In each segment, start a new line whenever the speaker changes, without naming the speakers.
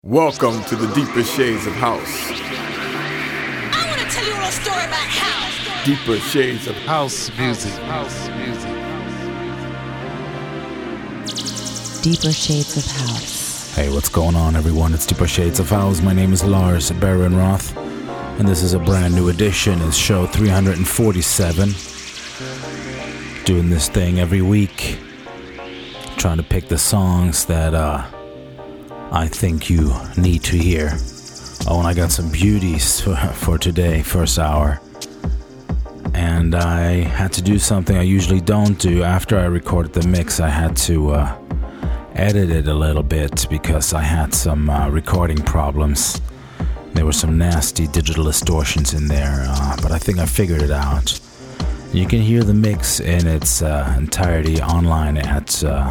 Welcome to the Deeper Shades of House.
I want to tell you a little story about house.
Deeper Shades of
House music. House music.
Deeper Shades of House.
Hey, what's going on, everyone? It's Deeper Shades of House. My name is Lars Barenroth, and this is a brand new edition. It's show 347. Doing this thing every week, trying to pick the songs that I think you need to hear. Oh, and I got some beauties for today, first hour. And I had to do something I usually don't do. After I recorded the mix, I had to edit it a little bit because I had some recording problems. There were some nasty digital distortions in there, but I think I figured it out. You can hear the mix in its entirety online at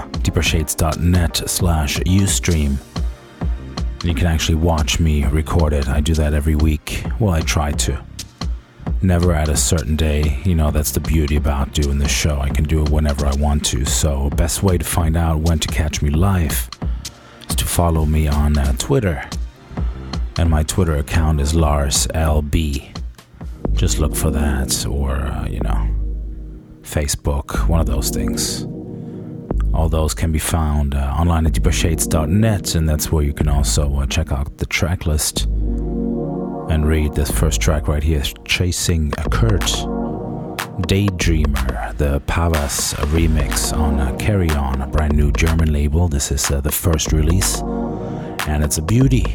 deepershades.net/ustream. You can actually watch me record it. I do that every week. Well, I try to. Never at a certain day. You know, that's the beauty about doing this show. I can do it whenever I want to. So, best way to find out when to catch me live is to follow me on Twitter. And my Twitter account is LarsLB. Just look for that, or, Facebook, one of those things. All those can be found online at deepershades.net, and that's where you can also check out the track list and read this first track right here, Chasing a Kurt, Daydreamer, the Pavas remix on Carry On, a brand new German label. This is the first release, and it's a beauty.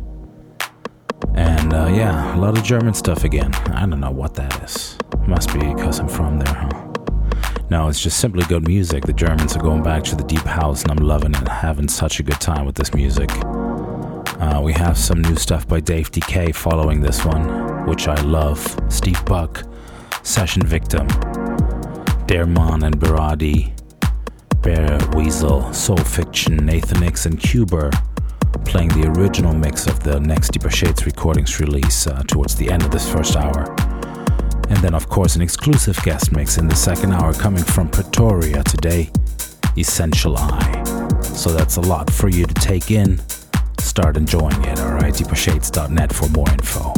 And a lot of German stuff again. I don't know what that is. Must be because I'm from there, huh? No, it's just simply good music. The Germans are going back to the deep house, and I'm loving it, having such a good time with this music. We have some new stuff by Dave DK following this one, which I love. Steve Buck, Session Victim, Derman and Berardi, Bear Weasel, Soul Fiction, Nathan X, and Cuber playing the original mix of the next Deeper Shades recordings release towards the end of this first hour. And then, of course, an exclusive guest mix in the second hour coming from Pretoria today, Essential Eye. So that's a lot for you to take in. Start enjoying it, alright? deepershades.net for more info.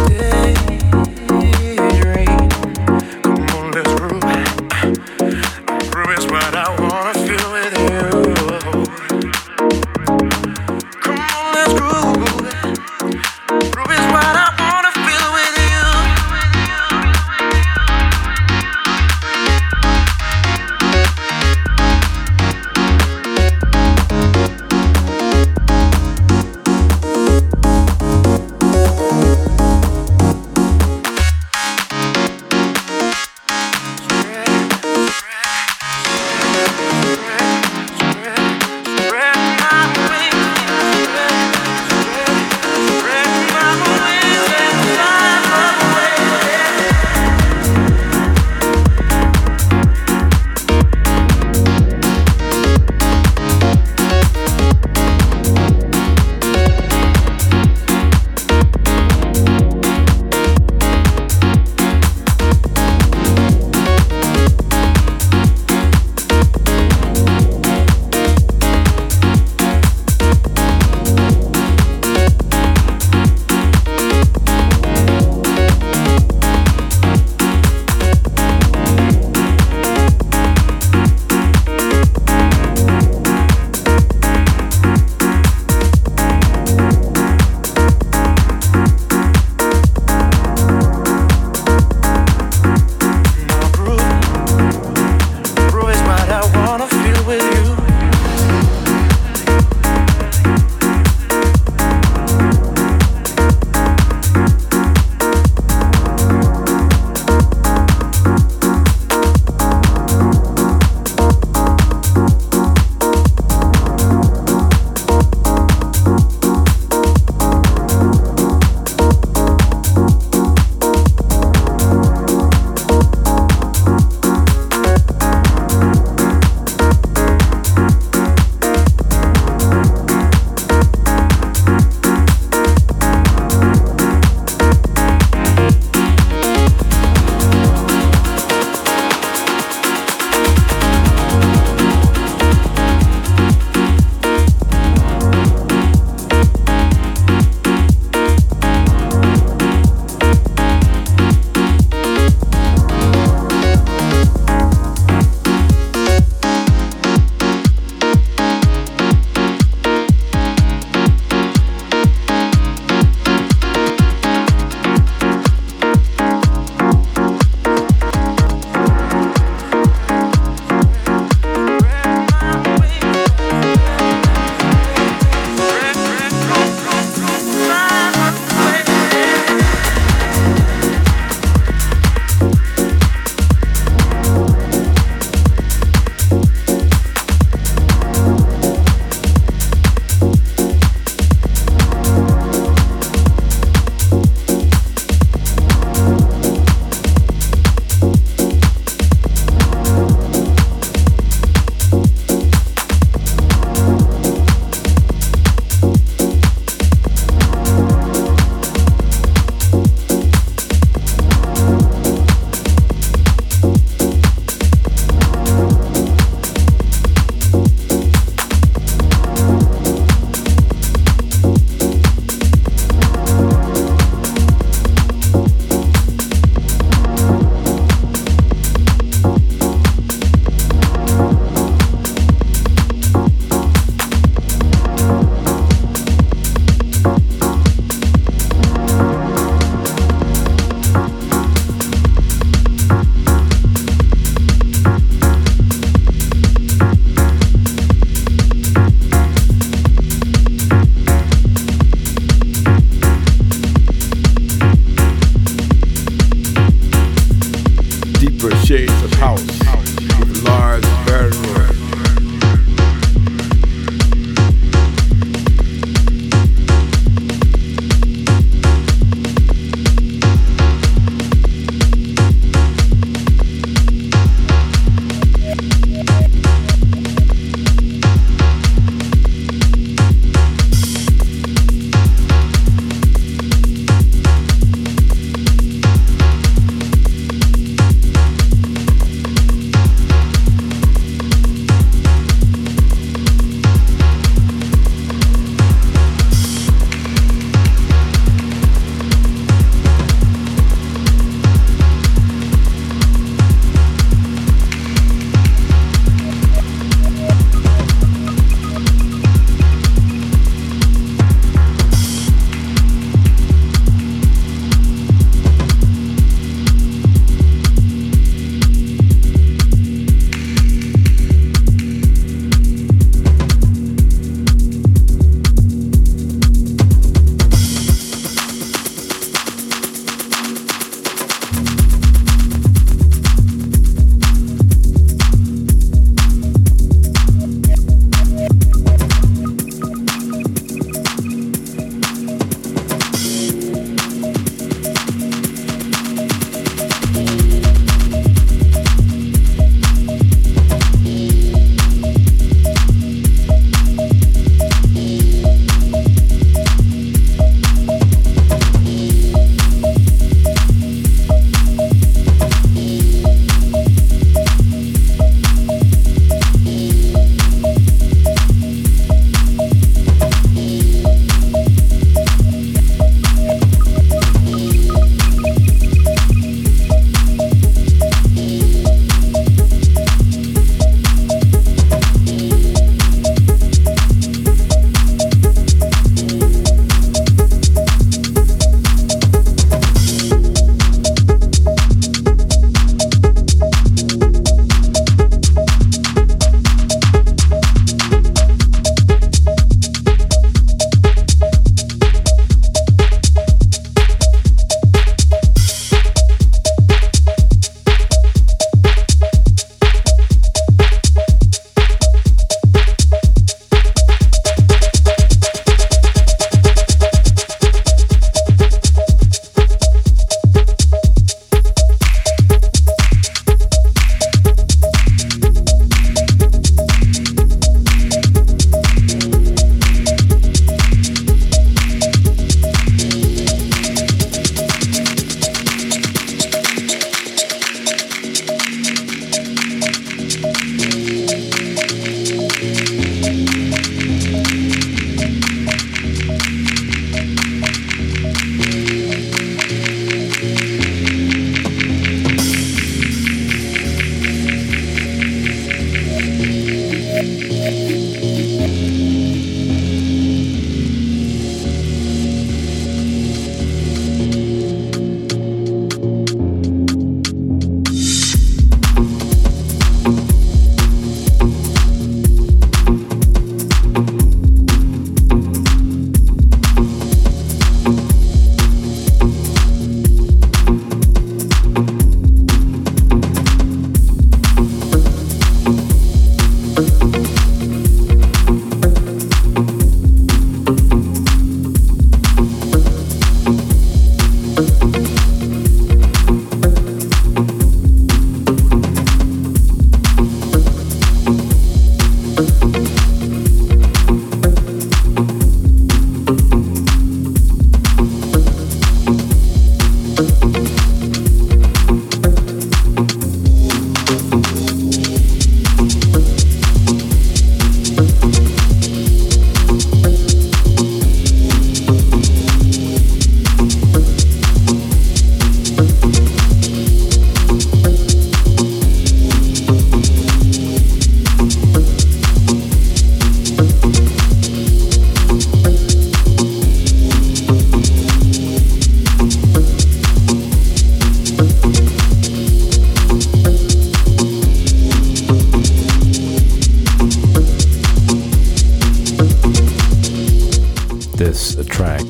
shades of house with large barren room.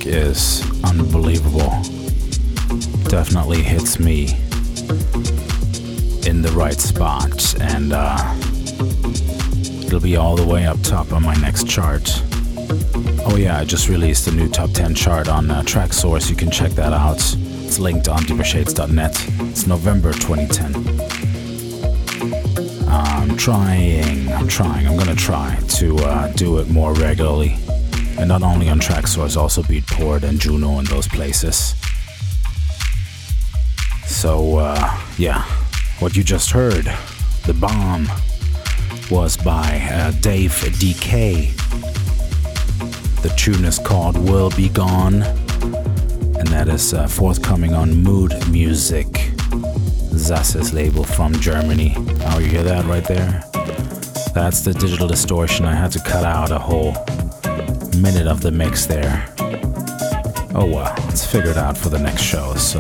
track is unbelievable. Definitely hits me in the right spot, and it'll be all the way up top on my next chart. Oh yeah, I just released a new top 10 chart on Traxsource. You can check that out. It's linked on deepershades.net. It's November 2010. I'm gonna try to do it more regularly. And not only on Traxsource, also Beatport and Juno and those places. So, yeah, what you just heard, The Bomb, was by Dave DK. The tune is called Will Be Gone, and that is forthcoming on Mood Music, Zas's label from Germany. Oh, you hear that right there? That's the digital distortion. I had to cut out a whole minute of the mix there. Oh well, it's figured out for the next show. So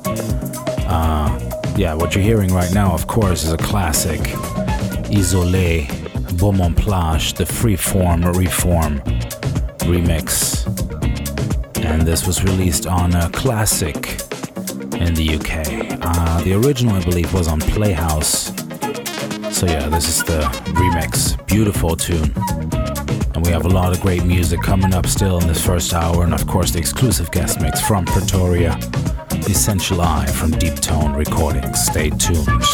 yeah, what you're hearing right now, of course, is a classic, Isolé, Beaumont Plage, the Freeform Reform remix, and this was released on a Classic in the UK. The original, I believe, was on Playhouse. So yeah, this is the remix. Beautiful tune. And we have a lot of great music coming up still in this first hour, and of course the exclusive guest mix from Pretoria, Essential Eye from Deep Tone Recordings. Stay tuned.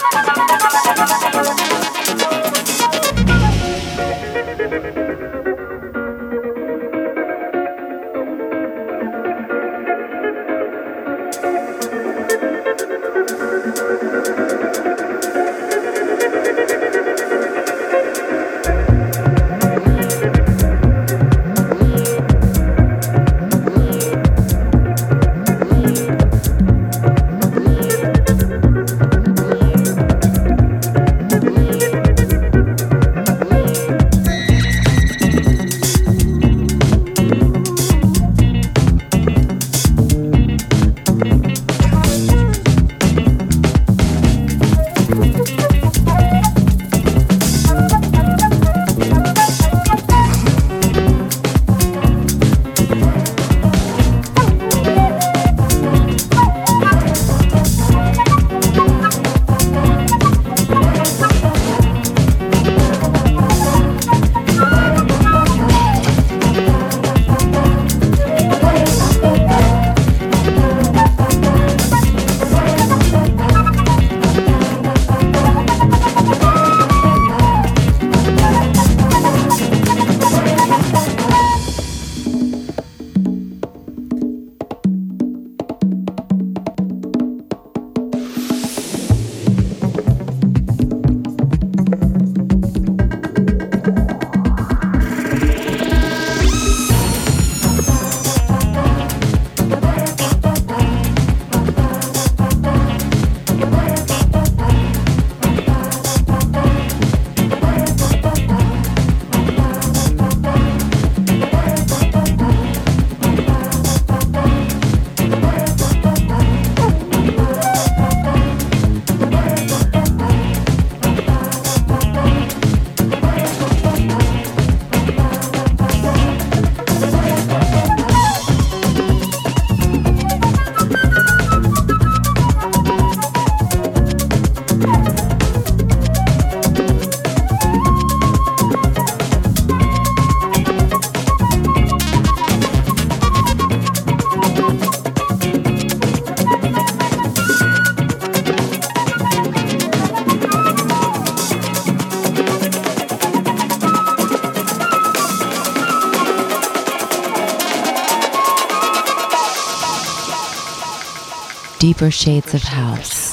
Deeper Shades of House.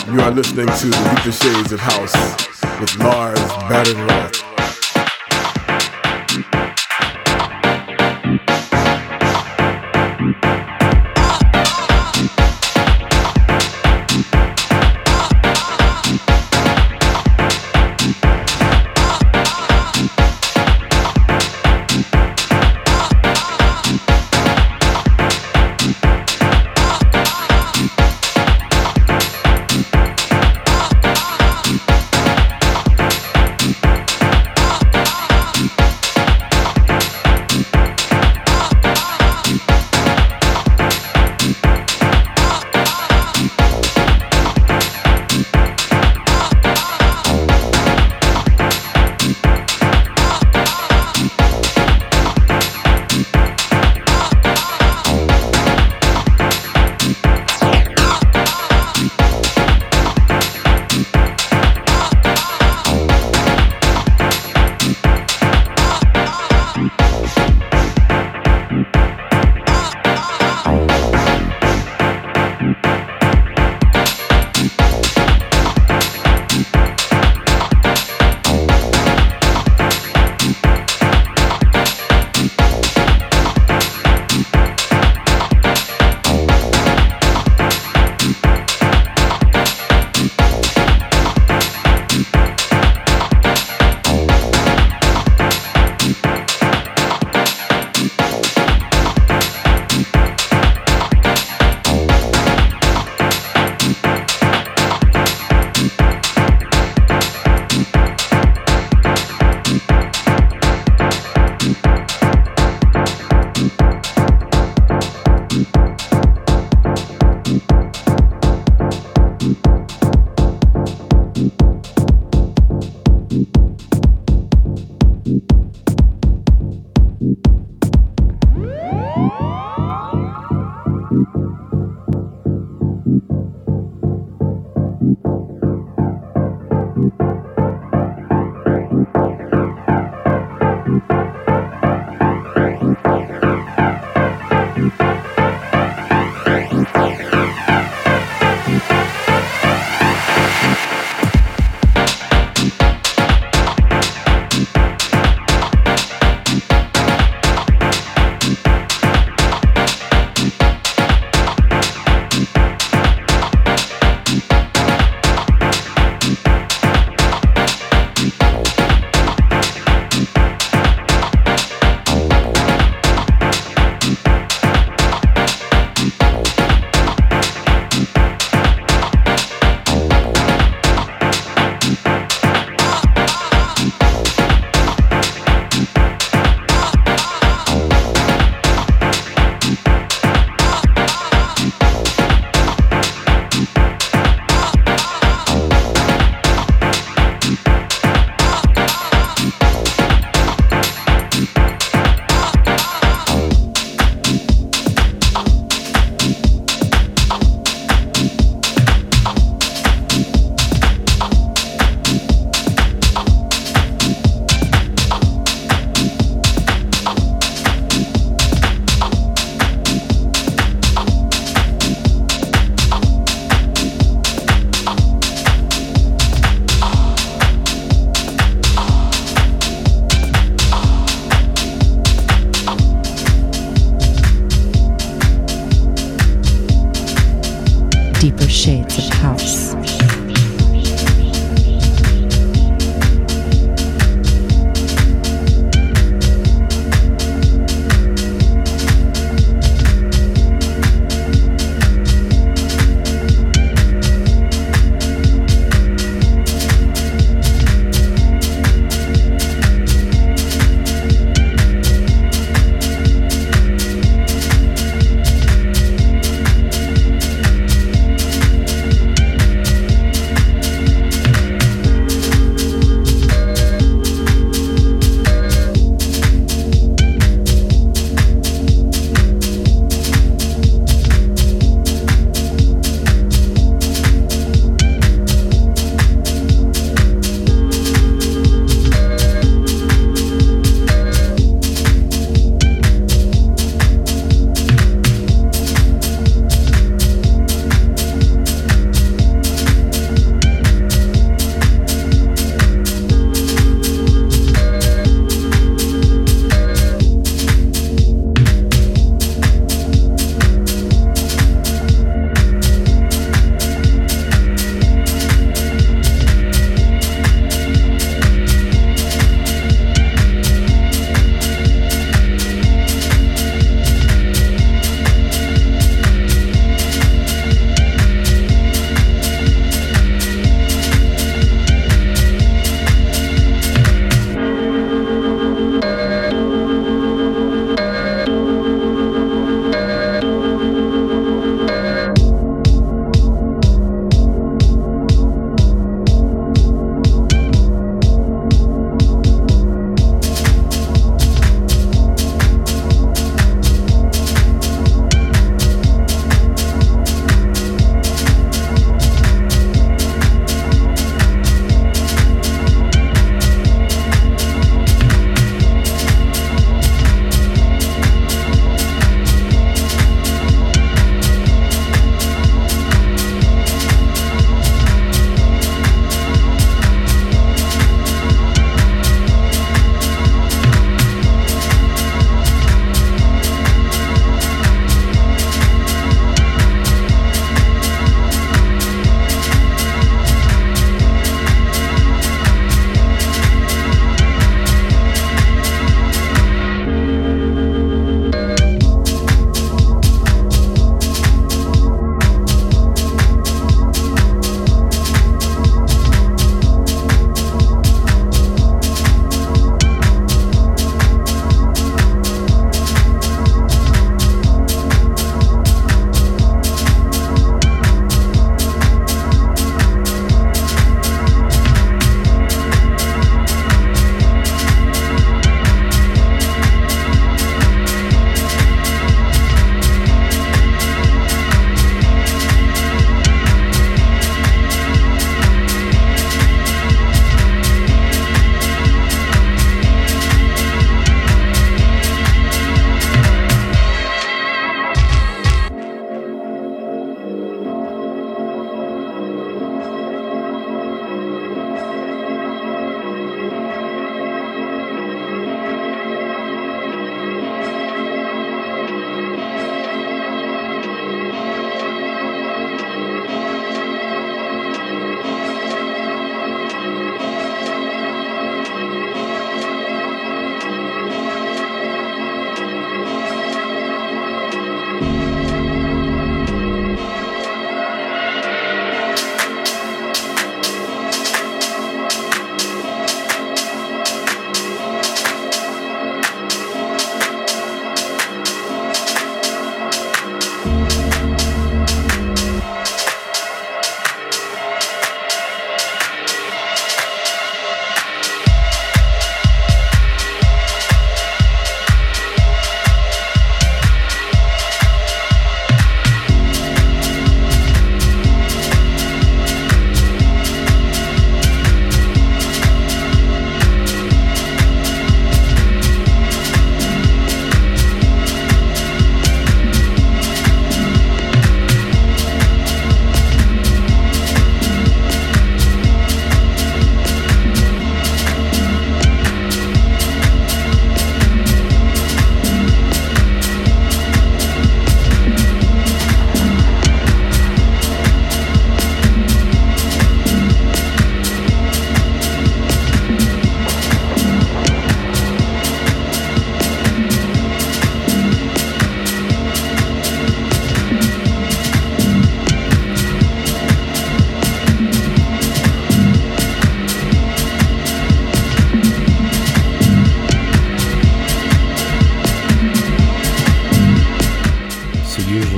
You are listening to the Deeper Shades of House with Lars Badenroth.
Deeper Shades of House.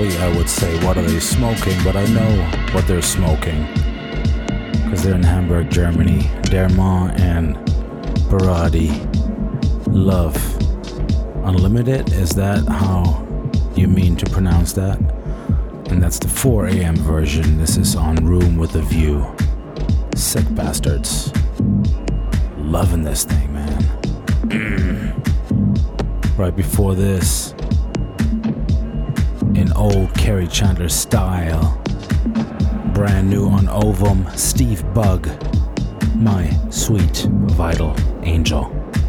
Normally I would say, what are they smoking? But I know what they're smoking. Because they're in Hamburg, Germany. Derma and Baradi. Love Unlimited, is that how you mean to pronounce that? And that's the 4 a.m. version. This is on Room with a View. Sick bastards. Loving this thing, man. Right before this, in old Kerry Chandler style, brand new on Ovum, Steve Bug, My Sweet Vital Angel.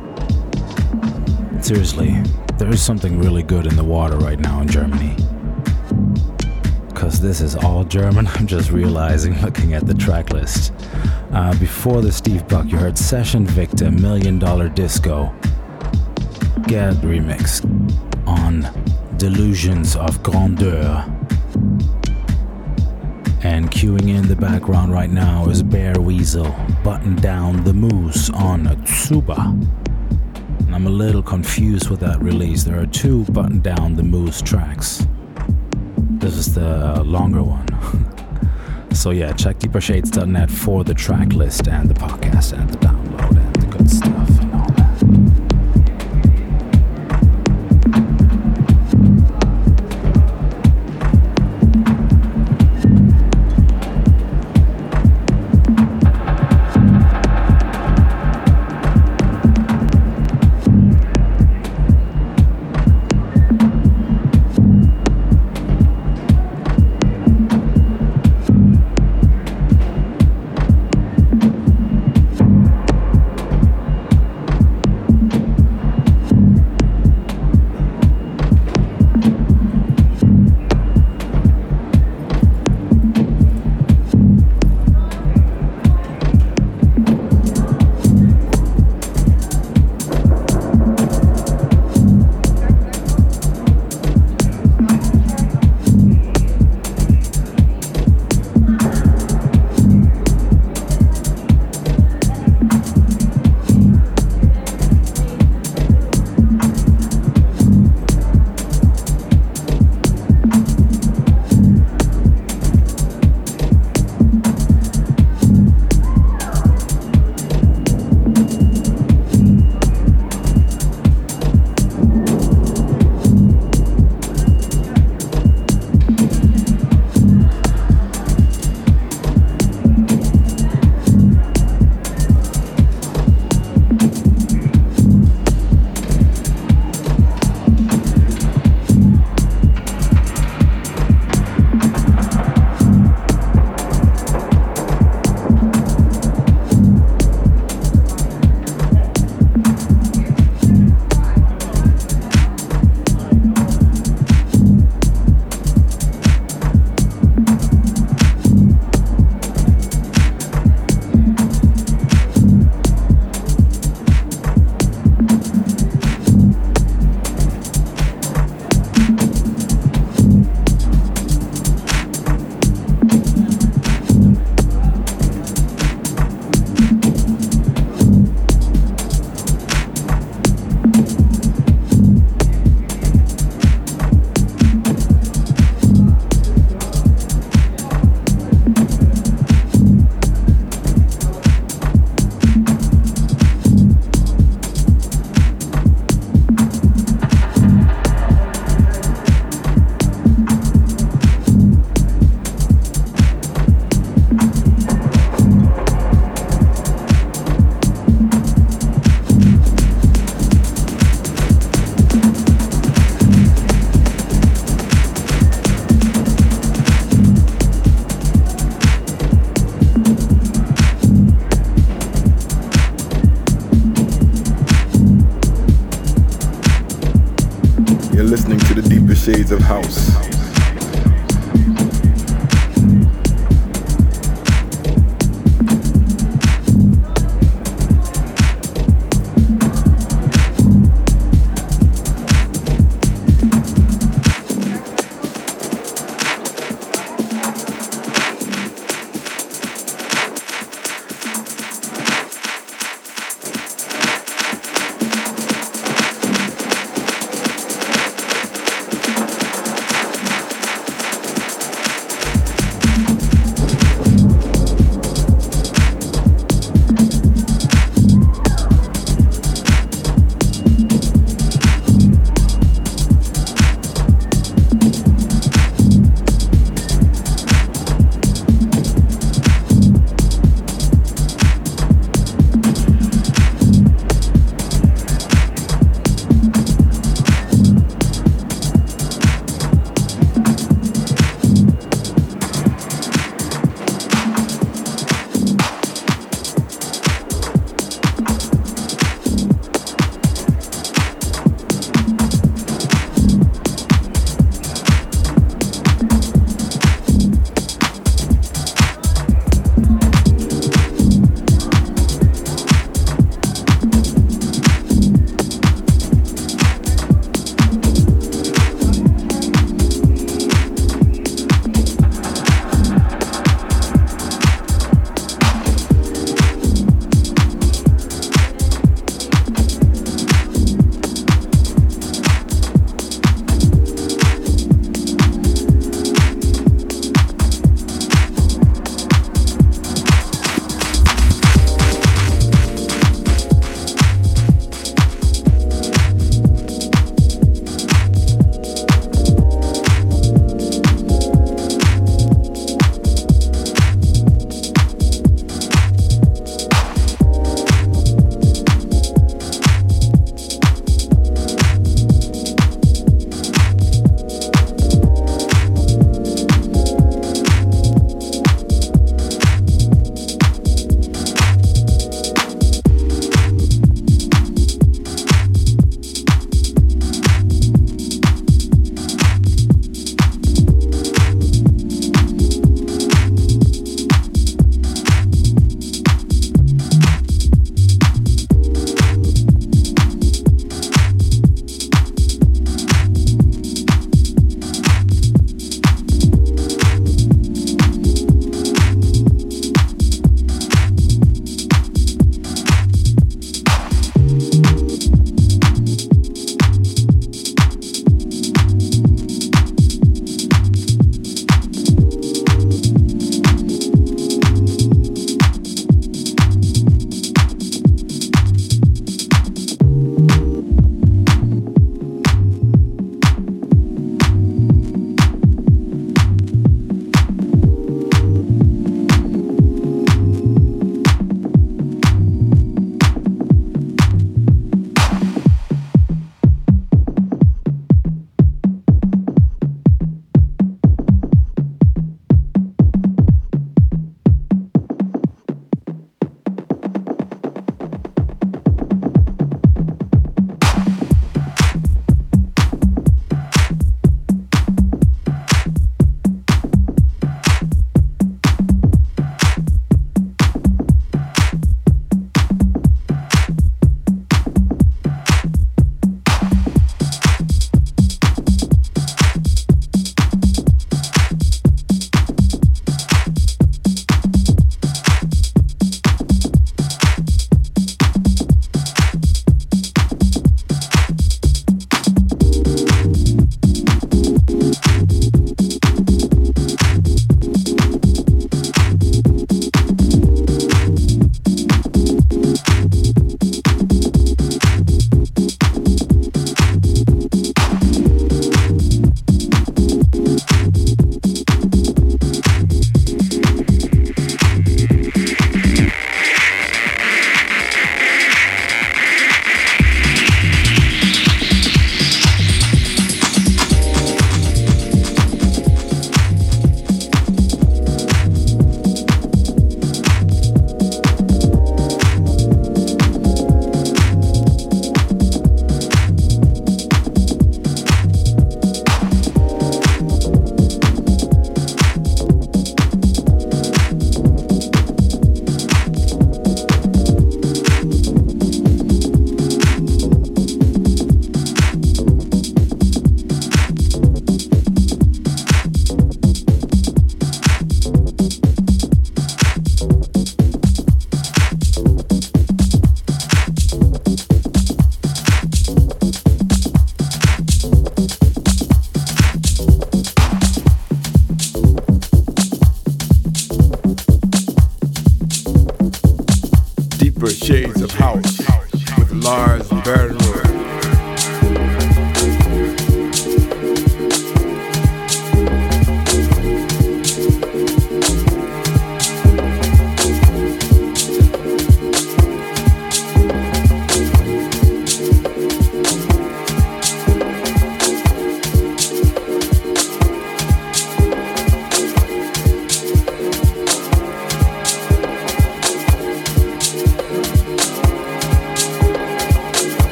Seriously, there is something really good in the water right now in Germany. Because this is all German, I'm just realizing looking at the track list. Before the Steve Buck, you heard Session Victim, $1 Million Disco, Gad remix on Delusions of Grandeur. And queuing in the background right now is Bear Weasel, Button Down the Moose on Tsuba. And I'm a little confused with that release. There are 2 Button Down the Moose tracks. This is the longer one. So yeah, check deepershades.net for the track list and the podcast and the download and the good stuff and all that.
Shades of House.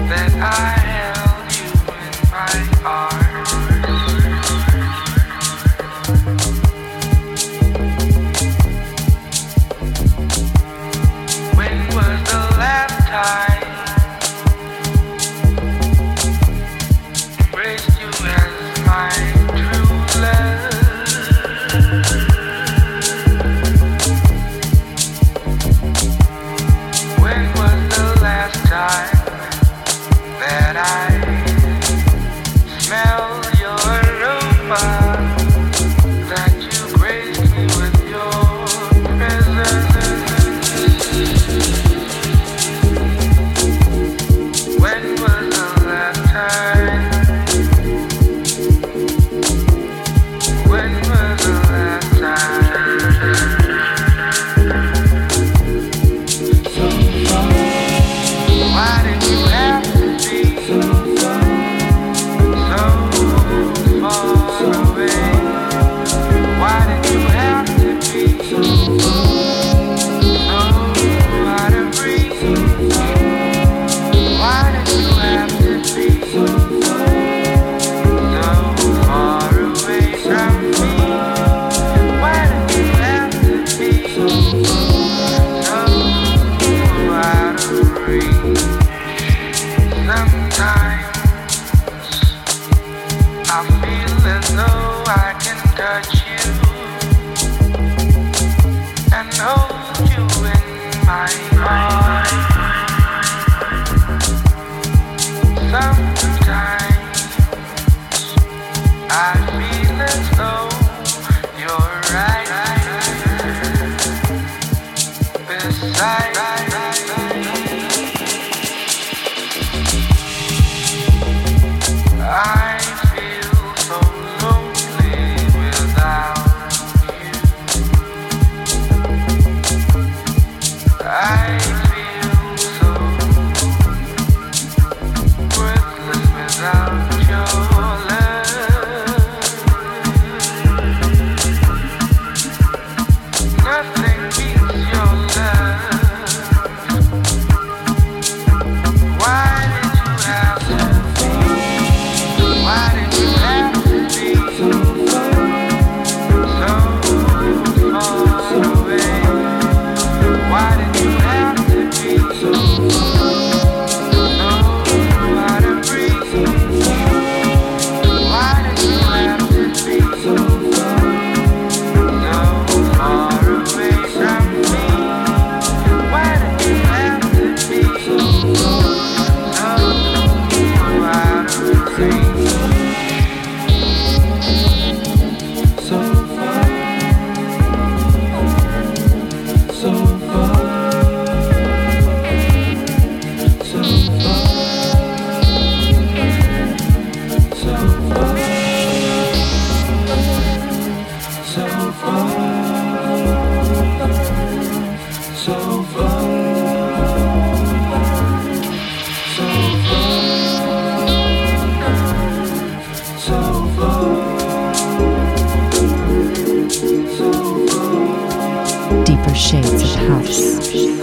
Shades of House.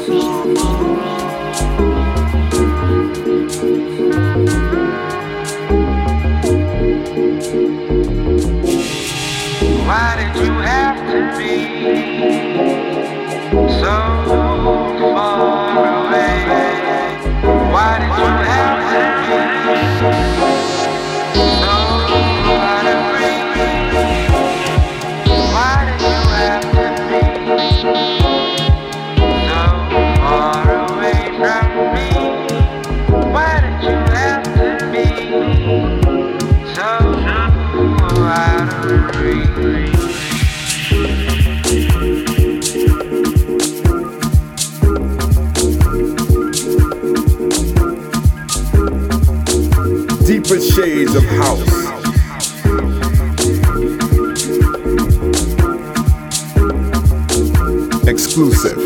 Why did you have to be so far away? Why did you have to be so out of reach? Why did you have to be so far away from me? Why did you have to be so out of reach?
Deeper shades of house. Exclusive.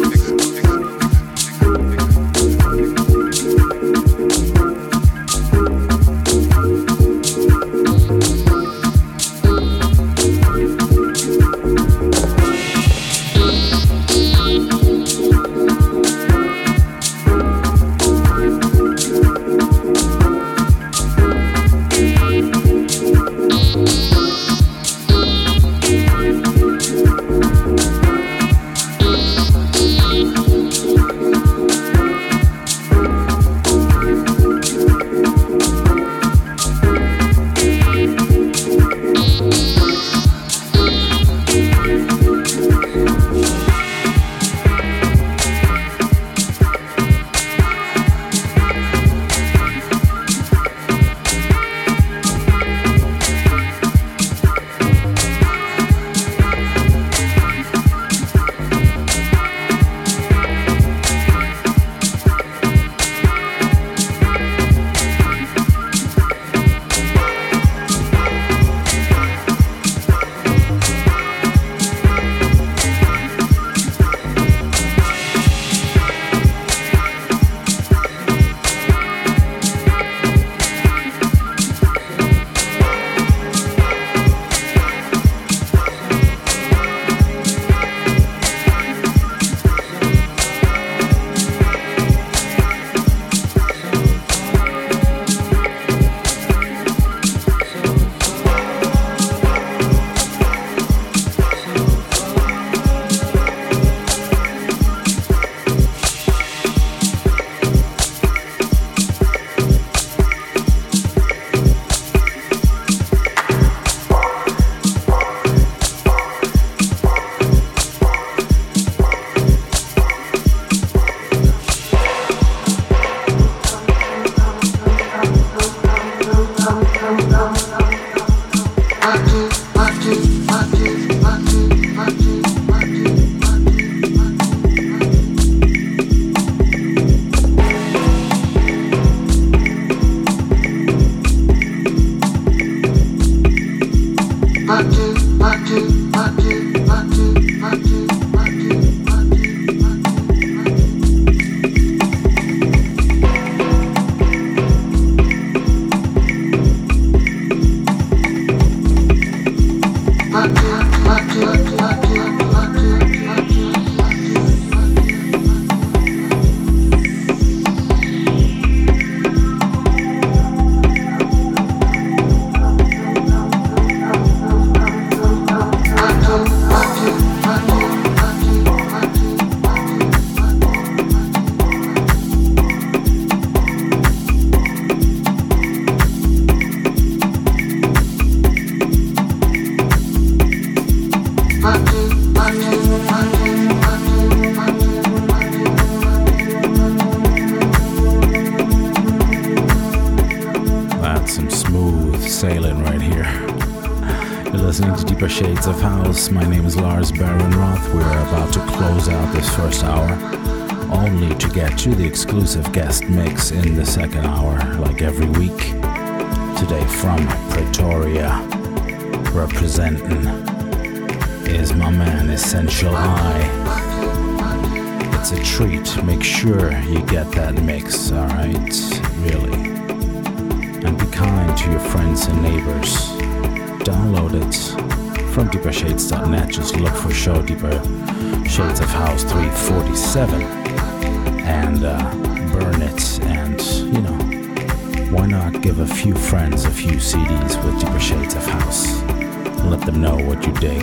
some smooth sailing right here. You're listening to Deeper Shades of House. My name is Lars Baron-Roth. We're about to close out this first hour, only to get to the exclusive guest mix in the second hour, like every week. Today from Pretoria, representing is my man Essential I. It's a treat. Make sure you get that mix, alright? Really. And be kind to your friends and neighbors. Download it from deepershades.net. Just look for show Deeper Shades of House 347 and burn it. And, you know, why not give a few friends a few CDs with Deeper Shades of House? Let them know what you dig.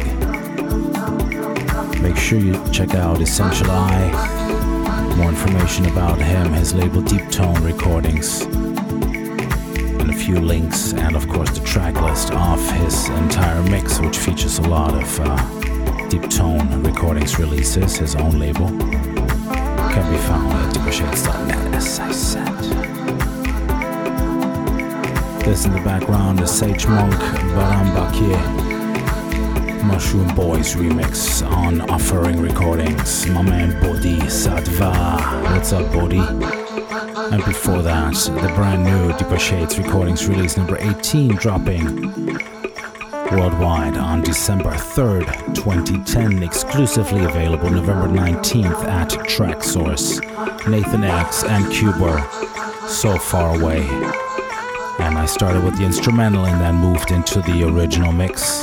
Make sure you check out Essential I. More information about him, his label Deep Tone Recordings, and a few links, and of course the track list of his entire mix, which features a lot of Deep Tone Recordings releases, his own label, can be found at deepershades.net, as I said. This in the background is Sage Monk, Baram Bakir, Mushroom Boys remix on Offering Recordings. My man Bodhi Sattva. What's up, Bodhi? And before that, the brand new Deeper Shades Recordings release number 18 dropping worldwide on December 3rd, 2010. Exclusively available November 19th at Traxsource. Nathan X and Cuber, So Far Away. And I started with the instrumental and then moved into the original mix.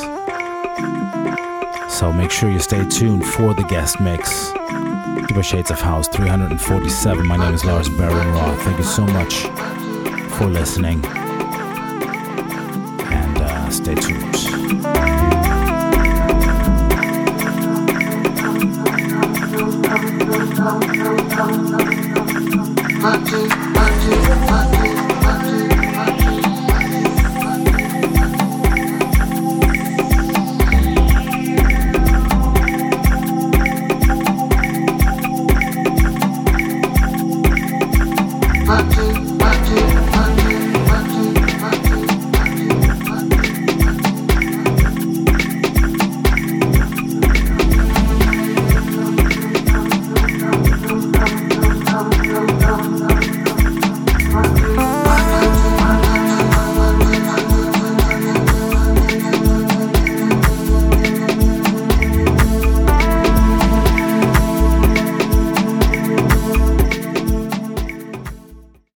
So make sure you stay tuned for the guest mix. Deeper Shades of House 347. My name is Lars Baron-Roth. Thank you so much for listening. And stay tuned.
Magic.